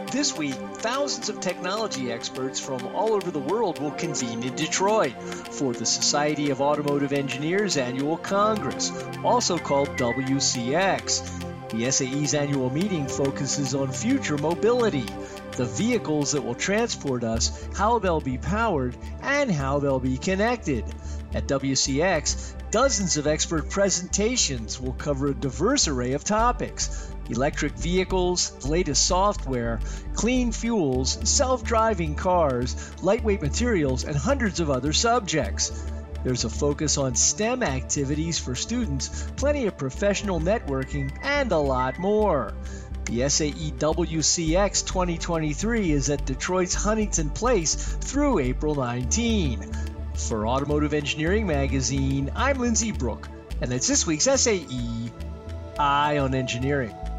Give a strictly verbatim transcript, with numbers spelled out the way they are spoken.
This week, thousands of technology experts from all over the world will convene in Detroit for the Society of Automotive Engineers Annual Congress, also called W C X. The S A E's annual meeting focuses on future mobility, the vehicles that will transport us, how they'll be powered, and how they'll be connected. At W C X, dozens of expert presentations will cover a diverse array of topics: electric vehicles, the latest software, clean fuels, self-driving cars, lightweight materials, and hundreds of other subjects. There's a focus on STEM activities for students, plenty of professional networking, and a lot more. The S A E W C X twenty twenty-three is at Detroit's Huntington Place through April nineteenth. For Automotive Engineering Magazine, I'm Lindsay Brooke, and it's this week's S A E Eye on Engineering.